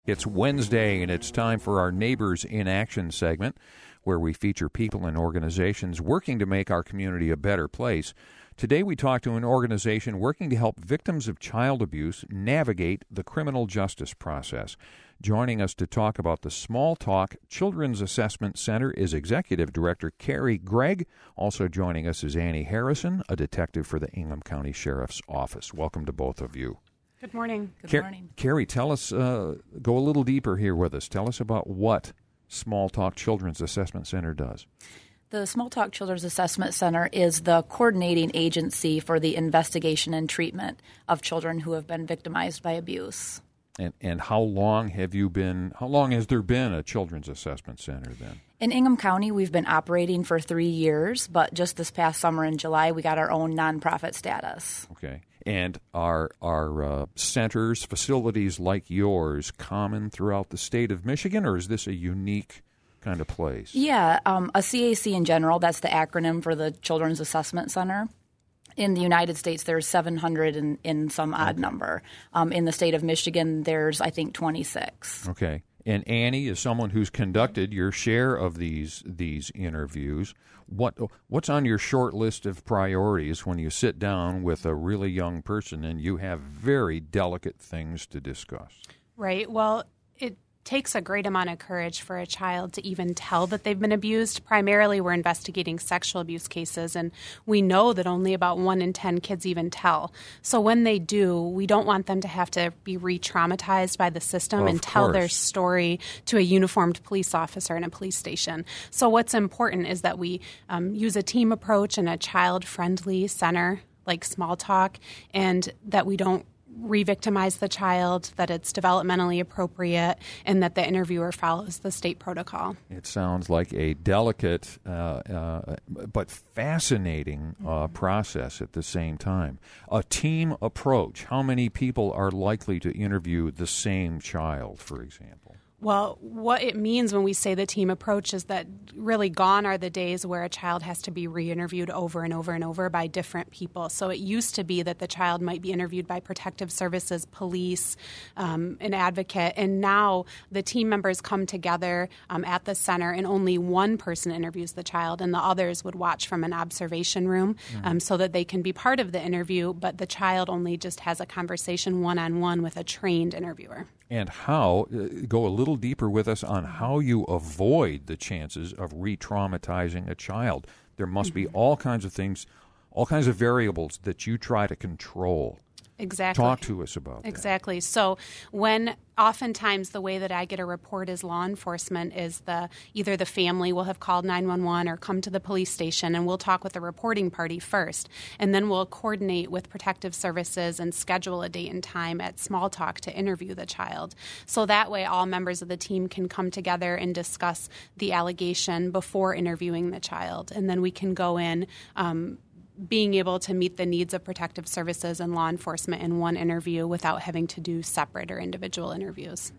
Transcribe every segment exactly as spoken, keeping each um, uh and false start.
It's Wednesday, and it's time for our Neighbors in Action segment, where we feature people and organizations working to make our community a better place. Today we talk to an organization working to help victims of child abuse navigate the criminal justice process. Joining us to talk about the Small Talk Children's Assessment Center is Executive Director Carrie Gregg. Also joining us is Annie Harrison, a detective for the Ingham County Sheriff's Office. Welcome to both of you. Good morning. Good Car- morning. Carrie, tell us, uh, go a little deeper here with us. Tell us about what Small Talk Children's Assessment Center does. The Small Talk Children's Assessment Center is the coordinating agency for the investigation and treatment of children who have been victimized by abuse. And and how long have you been, how long has there been a Children's Assessment Center then? In Ingham County, we've been operating for three years, but just this past summer in July, we got our own nonprofit status. Okay. And are are uh, centers, facilities like yours common throughout the state of Michigan, or is this a unique kind of place? Yeah, um, a C A C in general, that's the acronym for the Children's Assessment Center. In the United States, there's seven hundred in, in some odd okay. number. Um, in the state of Michigan, there's, I think, twenty-six. Okay. And Annie, is someone who's conducted your share of these these interviews, what what's on your short list of priorities when you sit down with a really young person and you have very delicate things to discuss? Right. Well, it takes a great amount of courage for a child to even tell that they've been abused. Primarily, we're investigating sexual abuse cases, and we know that only about one in ten kids even tell. So when they do, we don't want them to have to be re-traumatized by the system Of and tell course. their story to a uniformed police officer in a police station. So what's important is that we um, use a team approach and a child-friendly center like Small Talk, and that we don't re-victimize the child, that it's developmentally appropriate, and that the interviewer follows the state protocol. It sounds like a delicate uh, uh, but fascinating uh, process at the same time. A team approach. How many people are likely to interview the same child, for example? Well, what it means when we say the team approach is that really gone are the days where a child has to be re-interviewed over and over and over by different people. So it used to be that the child might be interviewed by protective services, police, um, an advocate, and now the team members come together um, at the center and only one person interviews the child, and the others would watch from an observation room mm-hmm. um, so that they can be part of the interview, but the child only just has a conversation one-on-one with a trained interviewer. And how, uh, go a little deeper with us on how you avoid the chances of re-traumatizing a child. There must Mm-hmm. be all kinds of things, all kinds of variables that you try to control. Exactly. Talk to us about Exactly. So when oftentimes the way that I get a report as law enforcement is the either the family will have called nine one one or come to the police station, and we'll talk with the reporting party first, and then we'll coordinate with protective services and schedule a date and time at Small Talk to interview the child. So that way all members of the team can come together and discuss the allegation before interviewing the child, and then we can go in um, being able to meet the needs of protective services and law enforcement in one interview without having to do separate or individual interviews.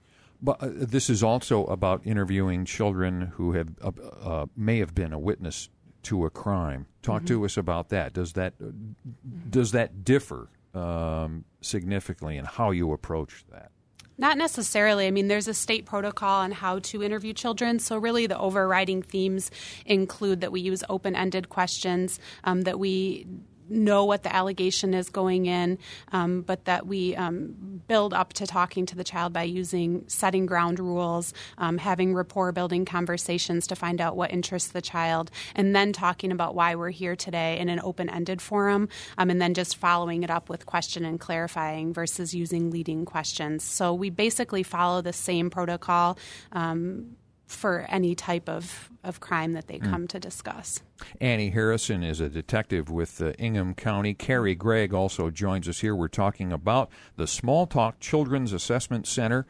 But uh, this is also about interviewing children who have uh, uh, may have been a witness to a crime. Talk mm-hmm. to us about that. Does that uh, does that differ um, significantly in how you approach that? Not necessarily. I mean, there's a state protocol on how to interview children. So really the overriding themes include that we use open-ended questions, um, that we know what the allegation is going in, um, but that we um, build up to talking to the child by using setting ground rules, um, having rapport-building conversations to find out what interests the child, and then talking about why we're here today in an open-ended forum, um, and then just following it up with question and clarifying versus using leading questions. So we basically follow the same protocol um, for any type of, of crime that they come mm. to discuss. Annie Harrison is a detective with uh, Ingham County. Carrie Gregg also joins us here. We're talking about the Small Talk Children's Assessment Center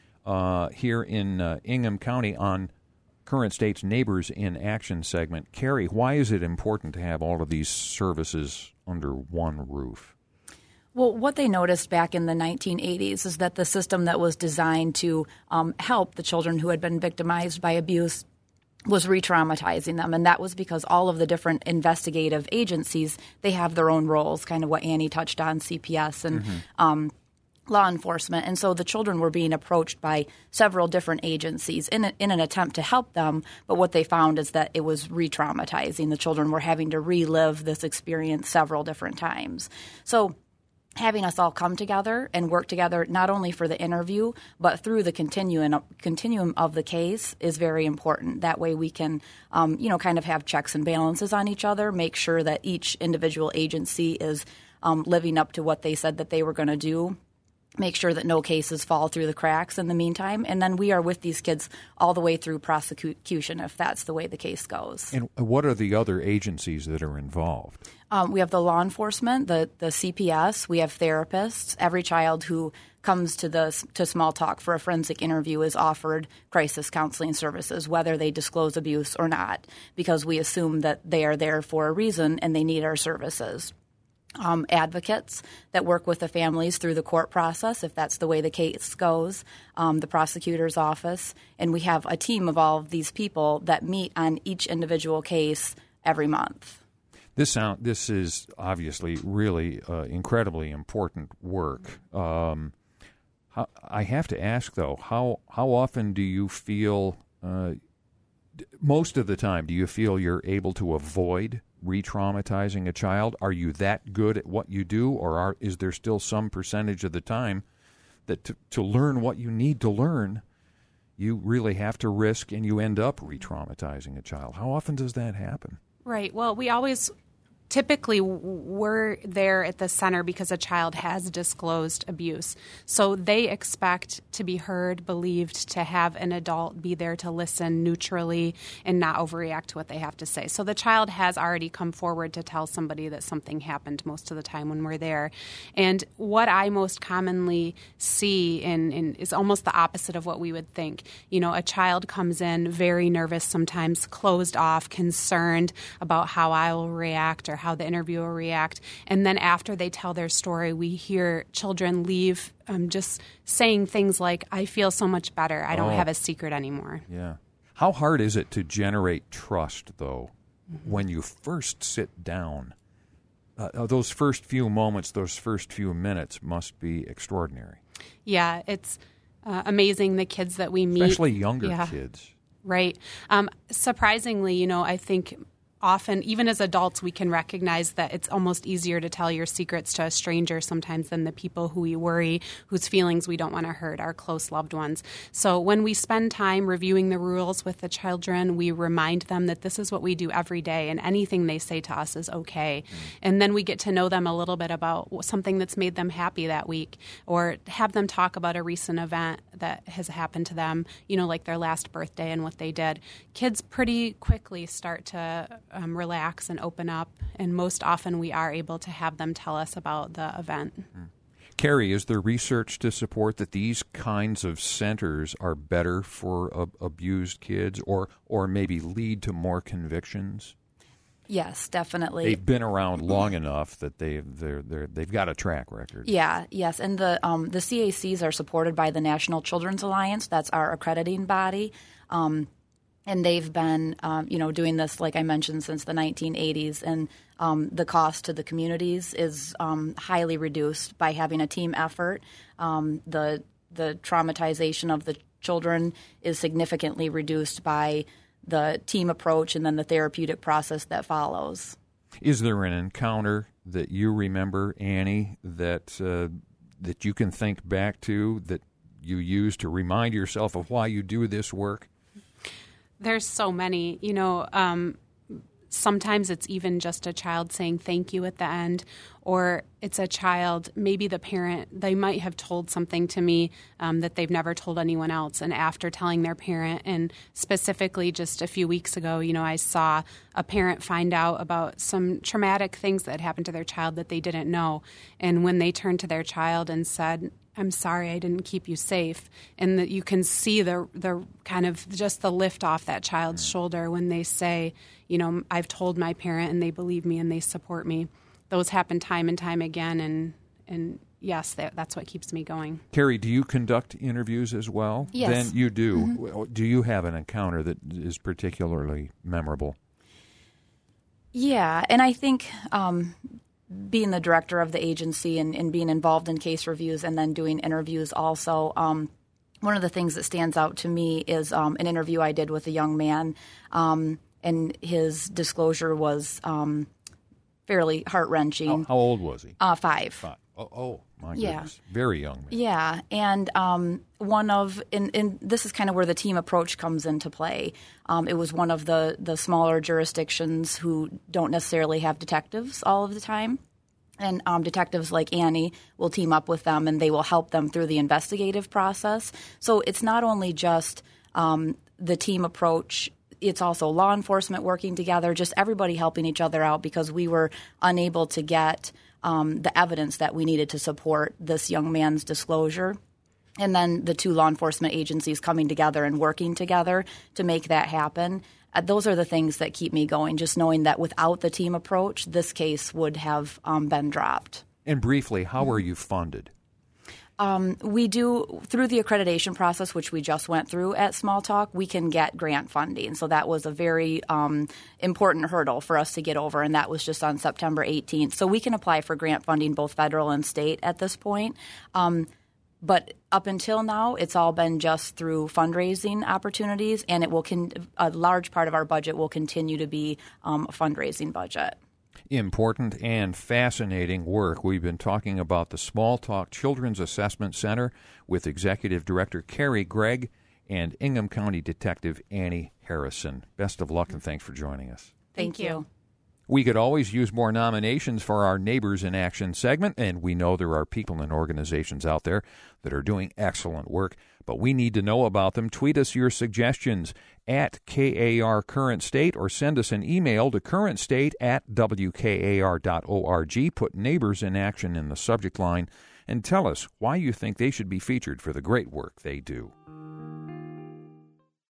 uh, here in uh, Ingham County on Current State's Neighbors in Action segment. Carrie, why is it important to have all of these services under one roof? Well, what they noticed back in the nineteen eighties is that the system that was designed to um, help the children who had been victimized by abuse was re-traumatizing them, and that was because all of the different investigative agencies, they have their own roles, kind of what Annie touched on, C P S and mm-hmm. um, law enforcement. And so the children were being approached by several different agencies in, a, in an attempt to help them. But what they found is that it was re-traumatizing. The children were having to relive this experience several different times. So having us all come together and work together not only for the interview but through the continuum continuum of the case is very important. That way we can, um, you know, kind of have checks and balances on each other, make sure that each individual agency is um, living up to what they said that they were going to do. Make sure that no cases fall through the cracks in the meantime. And then we are with these kids all the way through prosecution if that's the way the case goes. And what are the other agencies that are involved? Um, we have the law enforcement, the, the C P S. We have therapists. Every child who comes to the to Small Talk for a forensic interview is offered crisis counseling services, whether they disclose abuse or not, because we assume that they are there for a reason and they need our services. Um, advocates that work with the families through the court process, if that's the way the case goes, um, the prosecutor's office, and we have a team of all of these people that meet on each individual case every month. This sound, this is obviously really uh, incredibly important work. Um, how, I have to ask, though, how how often do you feel, uh, most of the time, do you feel you're able to avoid re-traumatizing a child? Are you that good at what you do, or are, is there still some percentage of the time that to, to learn what you need to learn, you really have to risk and you end up re-traumatizing a child? How often does that happen? Right. Well, we always typically we're there at the center because a child has disclosed abuse. So they expect to be heard, believed, to have an adult be there to listen neutrally and not overreact to what they have to say. So the child has already come forward to tell somebody that something happened most of the time when we're there. And what I most commonly see in, in is almost the opposite of what we would think. You know, a child comes in very nervous, sometimes closed off, concerned about how I will react or how the interviewer will react. And then after they tell their story, we hear children leave um, just saying things like, I feel so much better. I don't oh. have a secret anymore. Yeah. How hard is it to generate trust, though, mm-hmm. when you first sit down? Uh, those first few moments, those first few minutes must be extraordinary. Yeah, it's uh, amazing the kids that we meet. Especially younger yeah. kids. Right. Um, surprisingly, you know, I think often, even as adults, we can recognize that it's almost easier to tell your secrets to a stranger sometimes than the people who we worry, whose feelings we don't want to hurt, our close loved ones. So when we spend time reviewing the rules with the children, we remind them that this is what we do every day and anything they say to us is okay. Mm. And then we get to know them a little bit about something that's made them happy that week, or have them talk about a recent event that has happened to them, you know, like their last birthday and what they did. Kids pretty quickly start to Um, relax and open up, and most often we are able to have them tell us about the event. Mm. Carrie, is there research to support that these kinds of centers are better for uh, abused kids, or or maybe lead to more convictions? Yes, definitely. They've been around long enough that they've they're, they're, they've got a track record. Yeah, yes, and the um, the C A Cs are supported by the National Children's Alliance. That's our accrediting body. Um, And they've been, um, you know, doing this, like I mentioned, since the nineteen eighties. And um, the cost to the communities is um, highly reduced by having a team effort. Um, the the traumatization of the children is significantly reduced by the team approach and then the therapeutic process that follows. Is there an encounter that you remember, Annie, that uh, that you can think back to that you use to remind yourself of why you do this work? There's so many, you know, um, sometimes it's even just a child saying thank you at the end, or it's a child, maybe the parent, they might have told something to me um, that they've never told anyone else. And after telling their parent, and specifically just a few weeks ago, you know, I saw a parent find out about some traumatic things that happened to their child that they didn't know. And when they turned to their child and said, I'm sorry I didn't keep you safe, and that you can see the the kind of just the lift off that child's shoulder when they say, you know, I've told my parent and they believe me and they support me. Those happen time and time again, and and yes, that, that's what keeps me going. Carrie, do you conduct interviews as well? Yes. Then you do. Mm-hmm. Do you have an encounter that is particularly memorable? Yeah, and I think um, being the director of the agency and, and being involved in case reviews and then doing interviews also, um, one of the things that stands out to me is um, an interview I did with a young man, um, and his disclosure was um, fairly heart-wrenching. How, how old was he? Uh, five. Five. Oh, oh my Yeah. goodness. Very young man. Yeah, and um, one of, and, and this is kind of where the team approach comes into play. Um, it was one of the, the smaller jurisdictions who don't necessarily have detectives all of the time. And um, detectives like Annie will team up with them, and they will help them through the investigative process. So it's not only just um, the team approach, it's also law enforcement working together, just everybody helping each other out because we were unable to get um, the evidence that we needed to support this young man's disclosure. And then the two law enforcement agencies coming together and working together to make that happen. Uh, those are the things that keep me going, just knowing that without the team approach, this case would have um, been dropped. And briefly, how are you funded? Um, we do, through the accreditation process, which we just went through at Small Talk, we can get grant funding. So that was a very um, important hurdle for us to get over, and that was just on September eighteenth. So we can apply for grant funding, both federal and state, at this point. Um, But up until now, it's all been just through fundraising opportunities, and it will con- a large part of our budget will continue to be um, a fundraising budget. Important and fascinating work. We've been talking about the Small Talk Children's Assessment Center with Executive Director Carrie Gregg and Ingham County Detective Annie Harrison. Best of luck, and thanks for joining us. Thank, Thank you. you. We could always use more nominations for our Neighbors in Action segment, and we know there are people and organizations out there that are doing excellent work, but we need to know about them. Tweet us your suggestions at K A R Current State or send us an email to currentstate at W K A R dot org. Put Neighbors in Action in the subject line and tell us why you think they should be featured for the great work they do.